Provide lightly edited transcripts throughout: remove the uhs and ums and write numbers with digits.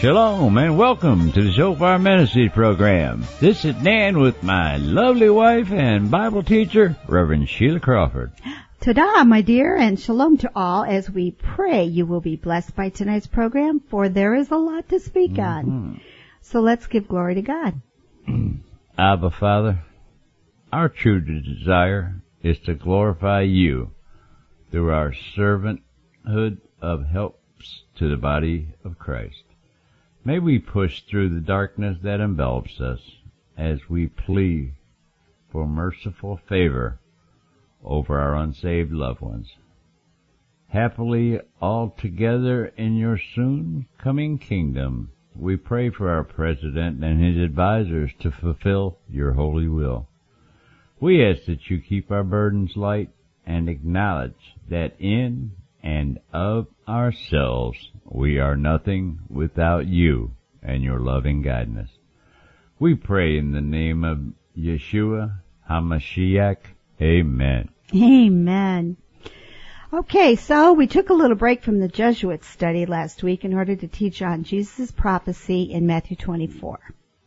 Shalom and welcome to the Shofar Ministries program. This is Dan with my lovely wife and Bible teacher, Reverend Sheila Crawford. Ta-da, my dear, and shalom to all as we pray you will be blessed by tonight's program, for there is a lot to speak on. So let's give glory to God. Abba, Father, our true desire is to glorify you through our servanthood of helps to the body of Christ. May we push through the darkness that envelops us as we plead for merciful favor over our unsaved loved ones. Happily all together in your soon coming kingdom, we pray for our President and his advisors to fulfill your holy will. We ask that you keep our burdens light and acknowledge that in and of ourselves we are nothing without you and your loving guidance. We pray in the name of Yeshua HaMashiach. Amen. Amen. Okay, so we took a little break from the Jesuit study last week in order to teach on Jesus' prophecy in Matthew 24,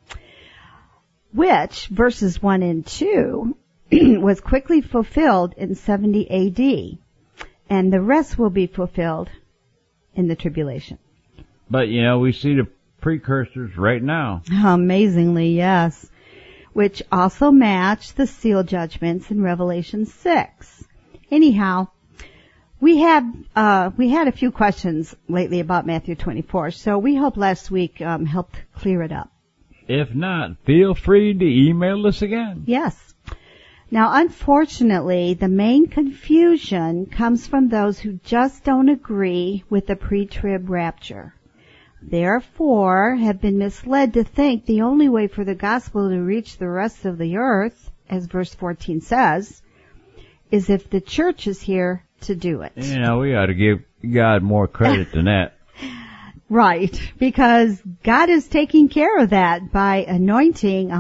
which, verses 1 and 2, was quickly fulfilled in 70 A.D., and the rest will be fulfilled in the tribulation. But, we see the precursors right now. Amazingly, yes, which also match the seal judgments in Revelation 6. Anyhow, we had a few questions lately about Matthew 24, so we hope last week helped clear it up. If not, feel free to email us again. Yes. Now, unfortunately, the main confusion comes from those who just don't agree with the pre-trib rapture. Therefore, have been misled to think the only way for the gospel to reach the rest of the earth, as verse 14 says, is if the church is here to do it. We ought to give God more credit than that. Right, because God is taking care of that by anointing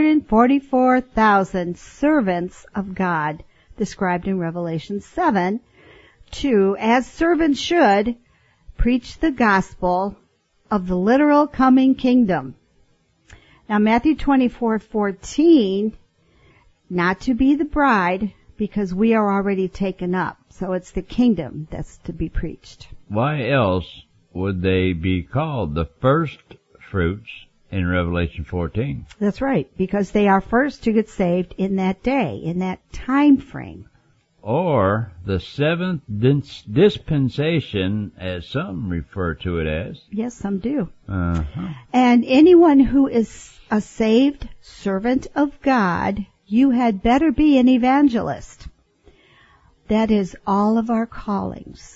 144,000 servants of God, described in Revelation 7, to, as servants should, preach the gospel of the literal coming kingdom. Now, Matthew 24:14, not to be the bride, because we are already taken up. So it's the kingdom that's to be preached. Why else would they be called the first fruits in Revelation 14? That's right, because they are first to get saved in that day, in that time frame. Or the seventh dispensation, as some refer to it as. Yes, some do. Uh-huh. And anyone who is a saved servant of God, you had better be an evangelist. That is all of our callings.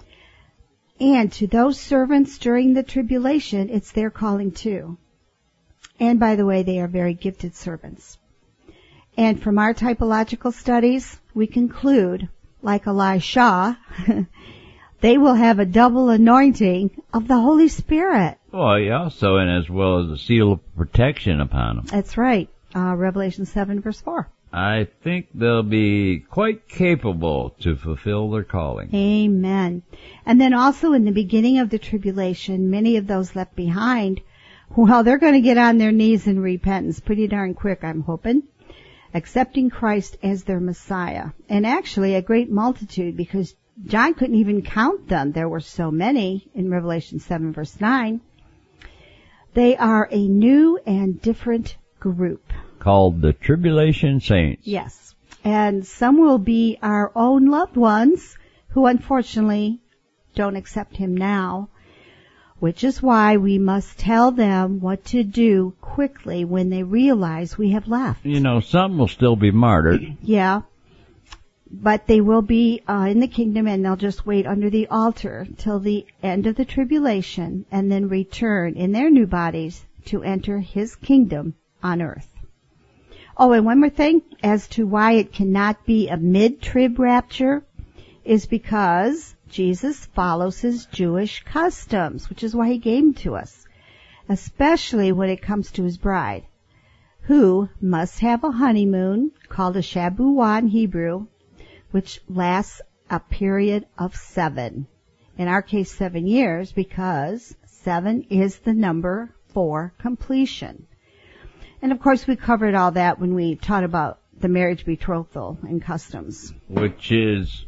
And to those servants during the tribulation, it's their calling too. And by the way, they are very gifted servants. And from our typological studies, we conclude, like Elisha, they will have a double anointing of the Holy Spirit. Well, also, and as well as a seal of protection upon them. That's right. Revelation 7, verse 4. I think they'll be quite capable to fulfill their calling. Amen. And then also in the beginning of the tribulation, many of those left behind, well, they're going to get on their knees in repentance pretty darn quick, I'm hoping, accepting Christ as their Messiah. And actually a great multitude, because John couldn't even count them. There were so many in Revelation 7, verse 9. They are a new and different group. Called the Tribulation Saints. Yes. And some will be our own loved ones who unfortunately don't accept him now, which is why we must tell them what to do quickly when they realize we have left. Some will still be martyred. Yeah. But they will be in the kingdom, and they'll just wait under the altar till the end of the tribulation and then return in their new bodies to enter his kingdom on earth. Oh, and one more thing as to why it cannot be a mid-trib rapture is because Jesus follows his Jewish customs, which is why he gave them to us, especially when it comes to his bride, who must have a honeymoon called a Shabuah in Hebrew, which lasts a period of 7. In our case, 7 years, because 7 is the number for completion. And of course we covered all that when we taught about the marriage betrothal and customs. Which has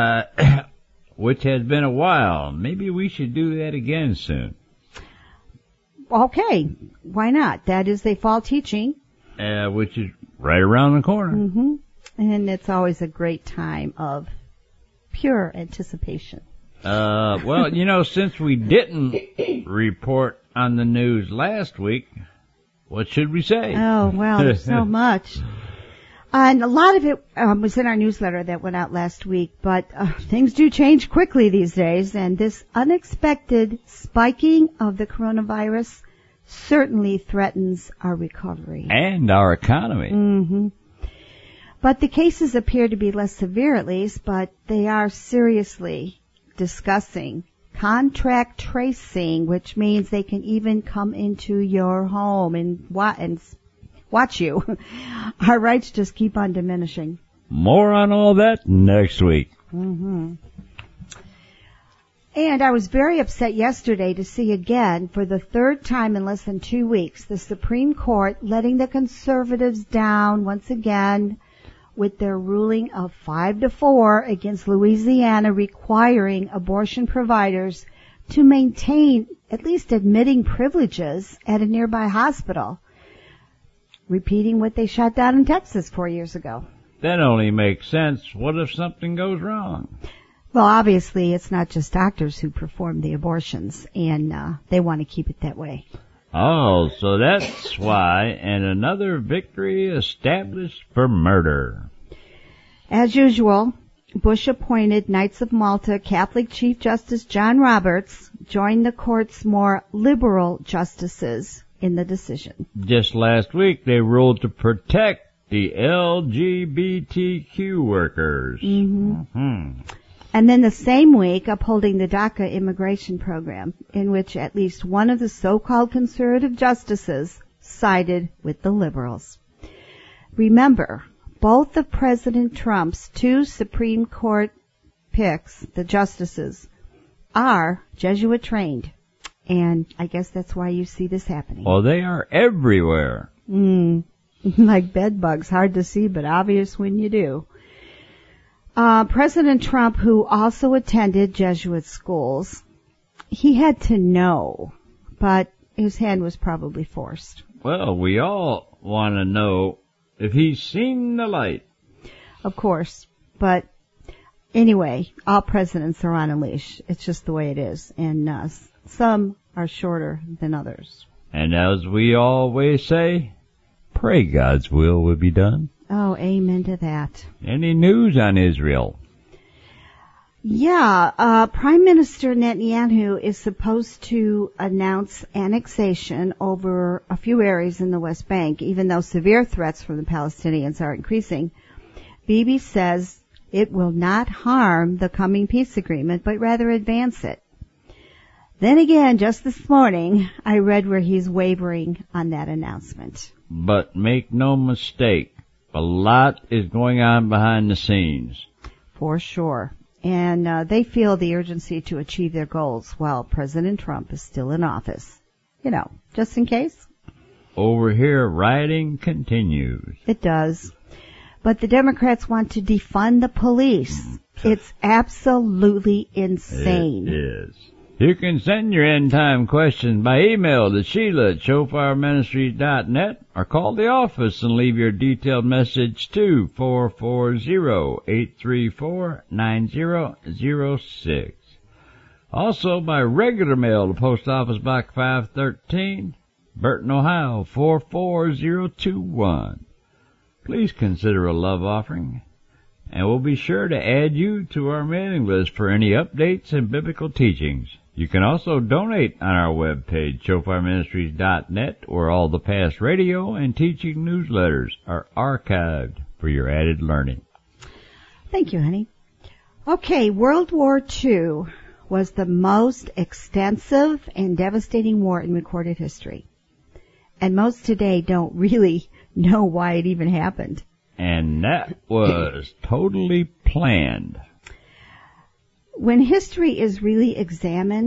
been a while. Maybe we should do that again soon. Okay, why not? That is a fall teaching. Which is right around the corner. Mm-hmm. And it's always a great time of pure anticipation. Well, since we didn't report on the news last week, what should we say? Oh, well, there's so much. And a lot of it was in our newsletter that went out last week, but things do change quickly these days, and this unexpected spiking of the coronavirus certainly threatens our recovery. And our economy. Mm-hmm. But the cases appear to be less severe at least, but they are seriously discussing contract tracing, which means they can even come into your home and watch you. Our rights just keep on diminishing. More on all that next week. Mm-hmm. And I was very upset yesterday to see again, for the third time in less than 2 weeks, the Supreme Court letting the conservatives down once again with their ruling of 5-4 against Louisiana, requiring abortion providers to maintain at least admitting privileges at a nearby hospital, repeating what they shut down in Texas 4 years ago. That only makes sense. What if something goes wrong? Well, obviously, it's not just doctors who perform the abortions, and they want to keep it that way. Oh, so that's why, and another victory established for murder. As usual, Bush-appointed Knights of Malta Catholic Chief Justice John Roberts joined the court's more liberal justices in the decision. Just last week, they ruled to protect the LGBTQ workers. Mm-hmm. Mm-hmm. And then the same week, upholding the DACA immigration program, in which at least one of the so-called conservative justices sided with the liberals. Remember, both of President Trump's 2 Supreme Court picks, the justices, are Jesuit trained. And I guess that's why you see this happening. Well, they are everywhere. Like bed bugs, hard to see, but obvious when you do. President Trump, who also attended Jesuit schools, he had to know, but his hand was probably forced. Well, we all want to know if he's seen the light. Of course, but anyway, all presidents are on a leash. It's just the way it is, and some are shorter than others. And as we always say, pray God's will be done. Oh, amen to that. Any news on Israel? Yeah, Prime Minister Netanyahu is supposed to announce annexation over a few areas in the West Bank, even though severe threats from the Palestinians are increasing. Bibi says it will not harm the coming peace agreement, but rather advance it. Then again, just this morning, I read where he's wavering on that announcement. But make no mistake, a lot is going on behind the scenes. For sure. And they feel the urgency to achieve their goals while President Trump is still in office. You know, just in case. Over here, rioting continues. It does. But the Democrats want to defund the police. It's absolutely insane. It is. You can send your end-time questions by email to Sheila@ShofarMinistries.net or call the office and leave your detailed message to 440-834-9006. Also by regular mail to Post Office Box 513, Burton, Ohio 44021. Please consider a love offering, and we'll be sure to add you to our mailing list for any updates and biblical teachings. You can also donate on our webpage, ShofarMinistries.net, where all the past radio and teaching newsletters are archived for your added learning. Thank you, honey. Okay, World War II was the most extensive and devastating war in recorded history. And most today don't really know why it even happened. And that was totally planned. When history is really examined,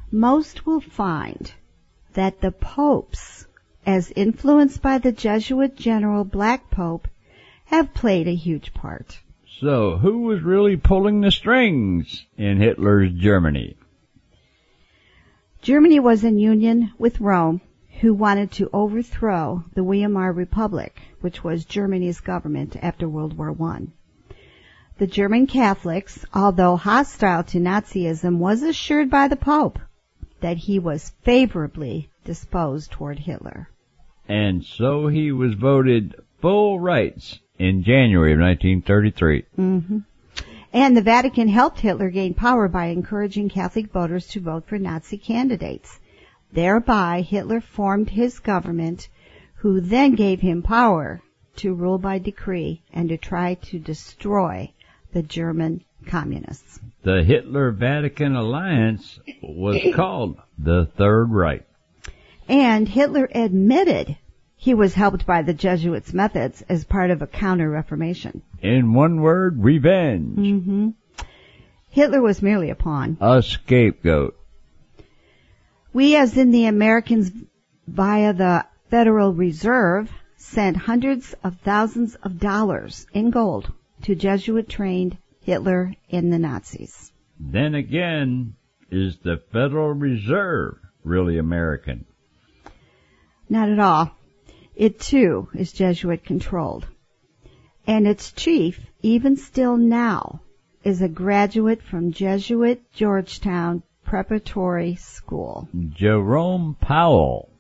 most will find that the popes, as influenced by the Jesuit general Black Pope, have played a huge part. So, who was really pulling the strings in Hitler's Germany? Germany was in union with Rome, who wanted to overthrow the Weimar Republic, which was Germany's government after World War I. The German Catholics, although hostile to Nazism, was assured by the Pope that he was favorably disposed toward Hitler. And so he was voted full rights in January of 1933. And the Vatican helped Hitler gain power by encouraging Catholic voters to vote for Nazi candidates. Thereby, Hitler formed his government, who then gave him power to rule by decree and to try to destroy the German communists. The Hitler-Vatican alliance was called the Third Reich. And Hitler admitted he was helped by the Jesuits' methods as part of a counter-reformation. In one word, revenge. Hitler was merely a pawn. A scapegoat. We, as in the Americans, via the Federal Reserve, sent hundreds of thousands of dollars in gold to Jesuit-trained Hitler and the Nazis. Then again, is the Federal Reserve really American? Not at all. It, too, is Jesuit-controlled. And its chief, even still now, is a graduate from Jesuit Georgetown Preparatory School. Jerome Powell.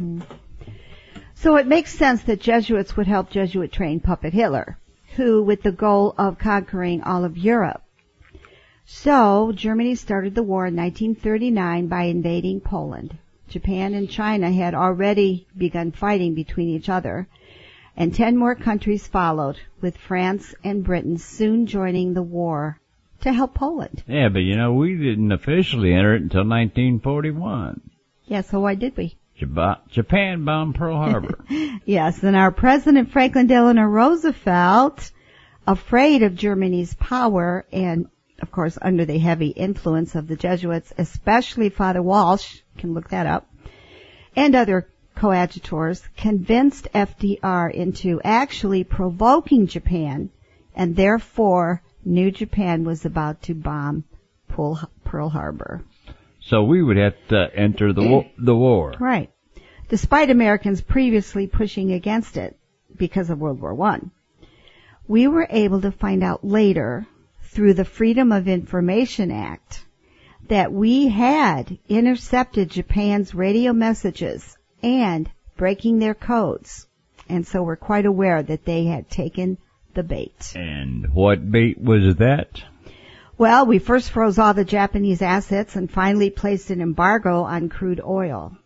So it makes sense that Jesuits would help Jesuit-trained puppet Hitler, who, with the goal of conquering all of Europe. So Germany started the war in 1939 by invading Poland. Japan and China had already begun fighting between each other, and 10 more countries followed, with France and Britain soon joining the war to help Poland. Yeah, but we didn't officially enter it until 1941. Yeah, so why did we? Japan bombed Pearl Harbor. Yes, and our President Franklin Delano Roosevelt, afraid of Germany's power and, of course, under the heavy influence of the Jesuits, especially Father Walsh, can look that up, and other coadjutors, convinced FDR into actually provoking Japan, and therefore New Japan was about to bomb Pearl Harbor. So we would have to enter the war. Right. Despite Americans previously pushing against it because of World War I. We were able to find out later, through the Freedom of Information Act, that we had intercepted Japan's radio messages and breaking their codes. And so we're quite aware that they had taken the bait. And what bait was that? Well, we first froze all the Japanese assets and finally placed an embargo on crude oil.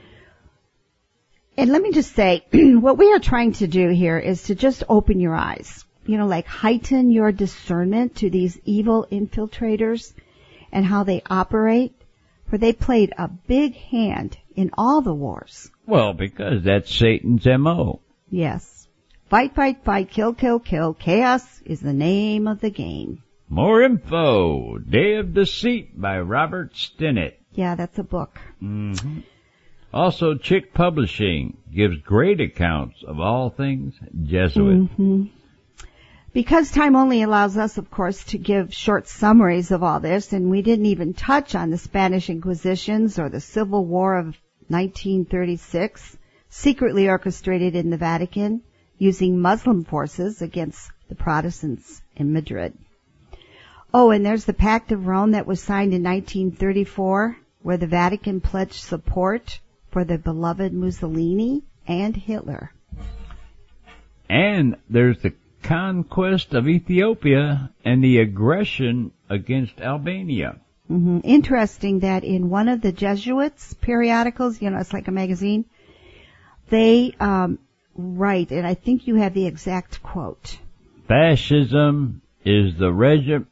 And let me just say, what we are trying to do here is to just open your eyes, like heighten your discernment to these evil infiltrators and how they operate, for they played a big hand in all the wars. Well, because that's Satan's M.O. Yes. Fight, fight, fight, kill, kill, kill. Chaos is the name of the game. More info. Day of Deceit by Robert Stinnett. Yeah, that's a book. Also, Chick Publishing gives great accounts of all things Jesuit. Because time only allows us, of course, to give short summaries of all this, and we didn't even touch on the Spanish Inquisitions or the Civil War of 1936, secretly orchestrated in the Vatican, using Muslim forces against the Protestants in Madrid. Oh, and there's the Pact of Rome that was signed in 1934, where the Vatican pledged support for the beloved Mussolini and Hitler. And there's the conquest of Ethiopia and the aggression against Albania. Interesting that in one of the Jesuits' periodicals, it's like a magazine, they write, and I think you have the exact quote. Fascism is the regime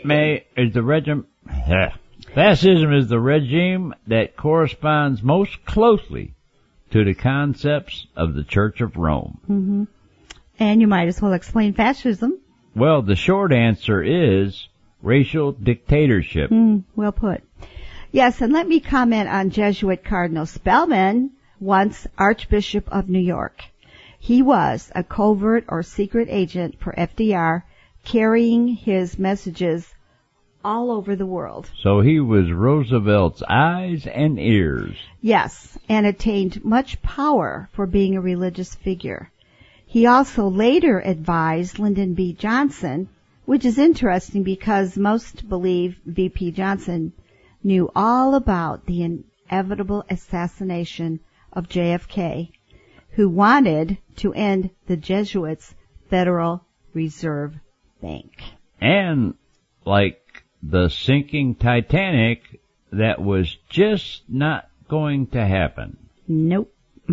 that corresponds most closely to the concepts of the Church of Rome. And you might as well explain fascism. Well, the short answer is racial dictatorship. Well put. Yes, and let me comment on Jesuit Cardinal Spellman, once Archbishop of New York. He was a covert or secret agent for FDR, carrying his messages all over the world. So he was Roosevelt's eyes and ears. Yes, and attained much power for being a religious figure. He also later advised Lyndon B. Johnson, which is interesting because most believe V.P. Johnson knew all about the inevitable assassination of JFK, who wanted to end the Jesuits' Federal Reserve Bank. And like the sinking Titanic, that was just not going to happen. Nope.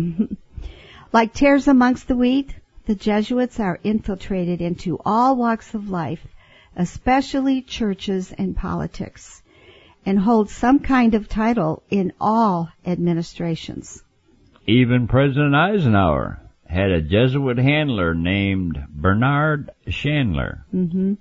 Like tares amongst the wheat, the Jesuits are infiltrated into all walks of life, especially churches and politics, and hold some kind of title in all administrations. Even President Eisenhower had a Jesuit handler named Bernard Chandler. Mm-hmm.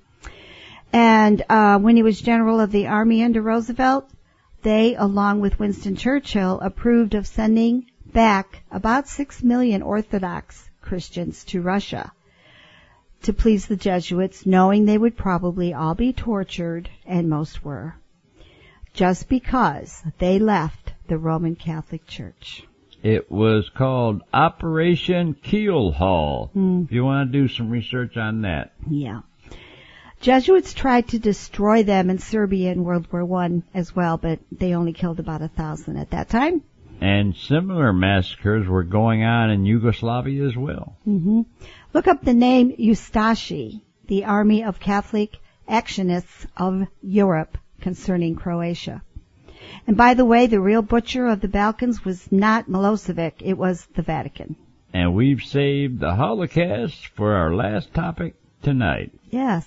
And when he was general of the army under Roosevelt, they, along with Winston Churchill, approved of sending back about 6 million Orthodox Christians to Russia to please the Jesuits, knowing they would probably all be tortured, and most were, just because they left the Roman Catholic Church. It was called Operation Keelhaul. If you want to do some research on that. Yeah. Jesuits tried to destroy them in Serbia in World War I as well, but they only killed about 1,000 at that time. And similar massacres were going on in Yugoslavia as well. Mm-hmm. Look up the name Ustashi, the Army of Catholic Actionists of Europe, concerning Croatia. And by the way, the real butcher of the Balkans was not Milosevic, it was the Vatican. And we've saved the Holocaust for our last topic tonight. Yes.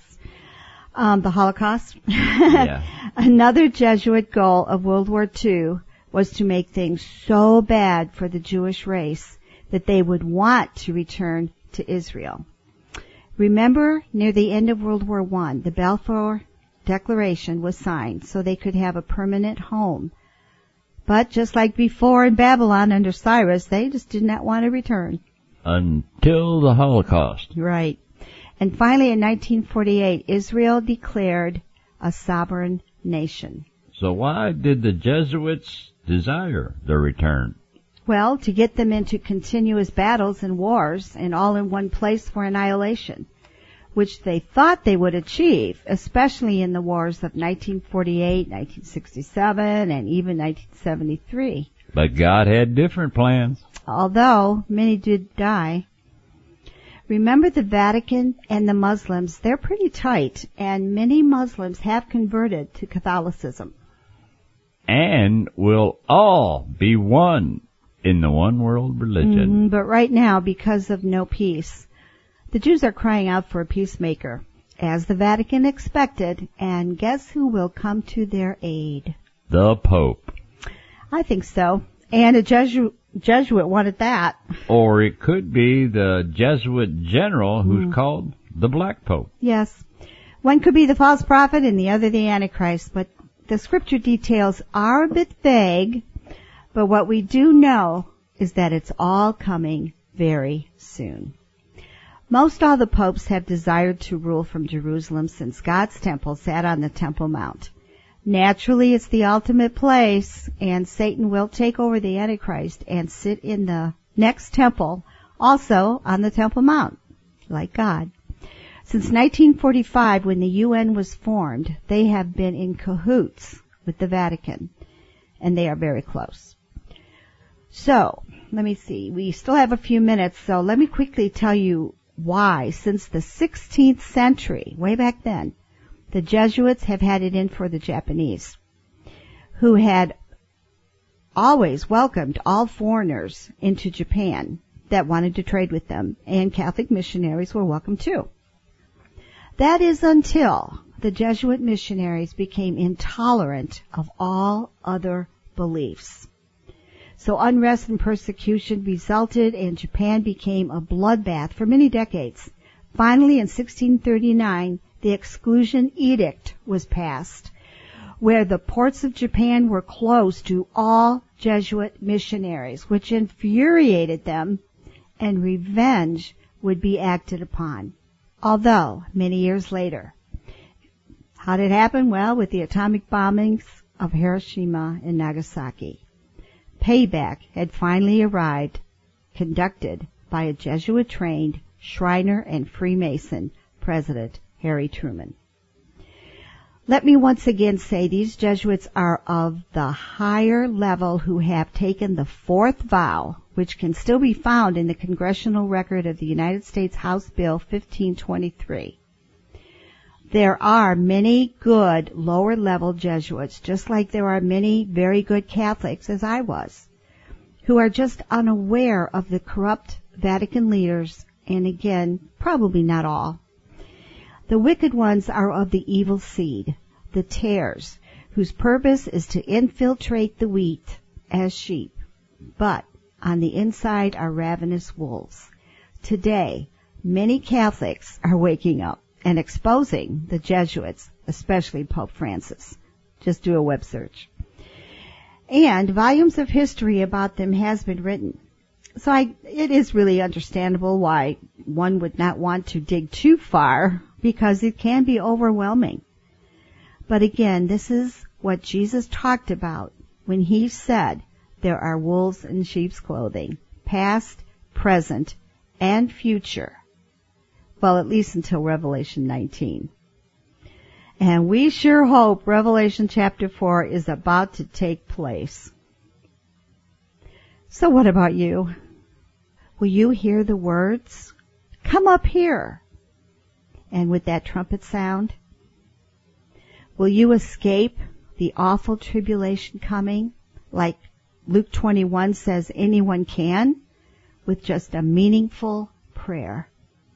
The Holocaust. Yeah. Another Jesuit goal of World War II was to make things so bad for the Jewish race that they would want to return to Israel. Remember, near the end of World War I, the Balfour Declaration was signed so they could have a permanent home. But just like before in Babylon under Cyrus, they just did not want to return. Until the Holocaust. Right. And finally, in 1948, Israel declared a sovereign nation. So why did the Jesuits desire their return? Well, to get them into continuous battles and wars and all in one place for annihilation, which they thought they would achieve, especially in the wars of 1948, 1967, and even 1973. But God had different plans. Although many did die. Remember, the Vatican and the Muslims, they're pretty tight, and many Muslims have converted to Catholicism. And will all be one in the one world religion. But right now, because of no peace, the Jews are crying out for a peacemaker, as the Vatican expected, and guess who will come to their aid? The Pope. I think so. And a Jesuit wanted that. Or it could be the Jesuit general who's called the Black Pope. Yes. One could be the false prophet and the other the Antichrist, but the scripture details are a bit vague, but what we do know is that it's all coming very soon. Most all the popes have desired to rule from Jerusalem since God's temple sat on the Temple Mount. Naturally, it's the ultimate place, and Satan will take over the Antichrist and sit in the next temple, also on the Temple Mount, like God. Since 1945, when the UN was formed, they have been in cahoots with the Vatican, and they are very close. So, let me see. We still have a few minutes, so let me quickly tell you why, since the 16th century, way back then, the Jesuits have had it in for the Japanese, who had always welcomed all foreigners into Japan that wanted to trade with them, and Catholic missionaries were welcome too. That is until the Jesuit missionaries became intolerant of all other beliefs. So unrest and persecution resulted, and Japan became a bloodbath for many decades. Finally, in 1639, the Exclusion Edict was passed, where the ports of Japan were closed to all Jesuit missionaries, which infuriated them, and revenge would be acted upon. Although, many years later, how did it happen? Well, with the atomic bombings of Hiroshima and Nagasaki. Payback had finally arrived, conducted by a Jesuit-trained Shriner and Freemason President Harry Truman. Let me once again say these Jesuits are of the higher level who have taken the fourth vow, which can still be found in the Congressional Record of the United States House Bill 1523. There are many good lower-level Jesuits, just like there are many very good Catholics, as I was, who are just unaware of the corrupt Vatican leaders, and again, probably not all. The wicked ones are of the evil seed, the tares, whose purpose is to infiltrate the wheat as sheep, but on the inside are ravenous wolves. Today, many Catholics are waking up and exposing the Jesuits, especially Pope Francis. Just do a web search. And volumes of history about them has been written. So it is really understandable why one would not want to dig too far, because it can be overwhelming. But again, this is what Jesus talked about when he said there are wolves in sheep's clothing, past, present, and future. Well, at least until Revelation 19. And we sure hope Revelation chapter 4 is about to take place. So what about you? Will you hear the words? Come up here. And with that trumpet sound, will you escape the awful tribulation coming, like Luke 21 says anyone can, with just a meaningful prayer?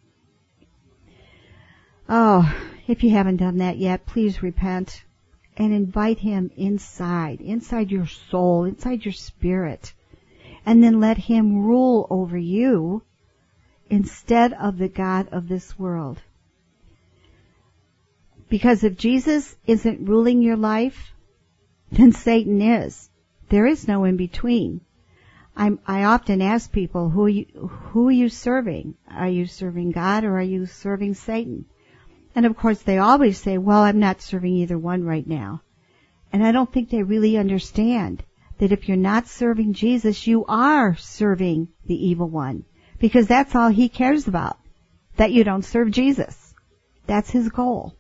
Oh, if you haven't done that yet, please repent and invite him inside your soul, inside your spirit, and then let him rule over you instead of the God of this world. Because if Jesus isn't ruling your life, then Satan is. There is no in between. I often ask people, who are you serving? Are you serving God or are you serving Satan? And of course they always say, well, I'm not serving either one right now. And I don't think they really understand that if you're not serving Jesus, you are serving the evil one. Because that's all he cares about, that you don't serve Jesus. That's his goal.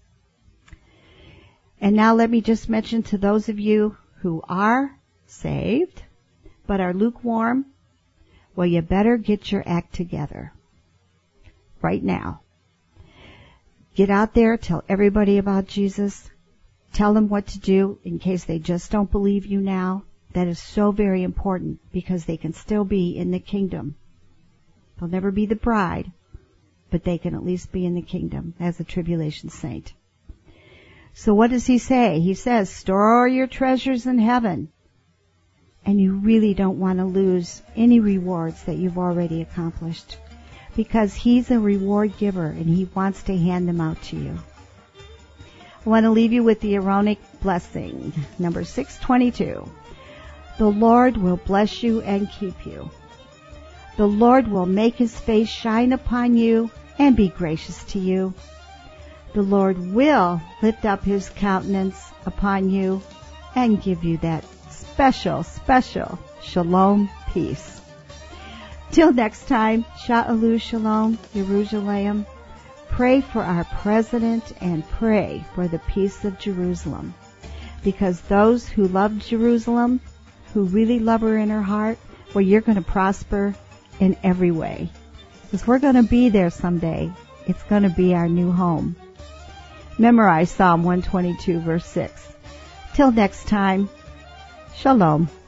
And now let me just mention to those of you who are saved, but are lukewarm, well, you better get your act together right now. Get out there, tell everybody about Jesus, tell them what to do in case they just don't believe you now. That is so very important because they can still be in the kingdom. They'll never be the bride, but they can at least be in the kingdom as a tribulation saint. So what does he say? He says, store your treasures in heaven. And you really don't want to lose any rewards that you've already accomplished, because he's a reward giver and he wants to hand them out to you. I want to leave you with the Aaronic blessing, number 622. The Lord will bless you and keep you. The Lord will make his face shine upon you and be gracious to you. The Lord will lift up his countenance upon you and give you that special shalom peace. Till next time, Sha'alu Shalom, Jerusalem. Pray for our president and pray for the peace of Jerusalem. Because those who love Jerusalem, who really love her in her heart, well, you're going to prosper in every way. Because we're going to be there someday. It's going to be our new home. Memorize Psalm 122, verse 6. Till next time, Shalom.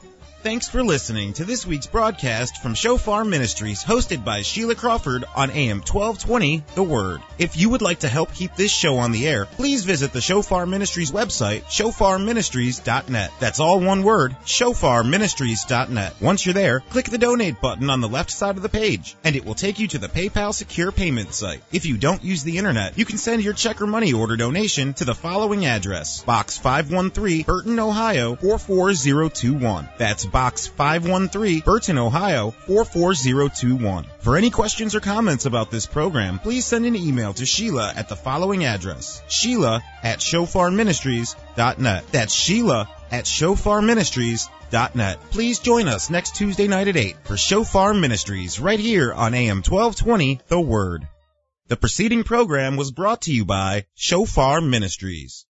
Thanks for listening to this week's broadcast from Shofar Ministries, hosted by Sheila Crawford on AM 1220, The Word. If you would like to help keep this show on the air, please visit the Shofar Ministries website, shofarministries.net. That's all one word, shofarministries.net. Once you're there, click the donate button on the left side of the page, and it will take you to the PayPal secure payment site. If you don't use the internet, you can send your check or money order donation to the following address: Box 513, Burton, Ohio 44021. That's Box 513, Burton, Ohio 44021. For any questions or comments about this program, please send an email to Sheila at the following address: Sheila@shofarministries.net. That's Sheila@shofarministries.net. Please join us next Tuesday night at 8 for Shofar Ministries right here on AM 1220, The Word. The preceding program was brought to you by Shofar Ministries.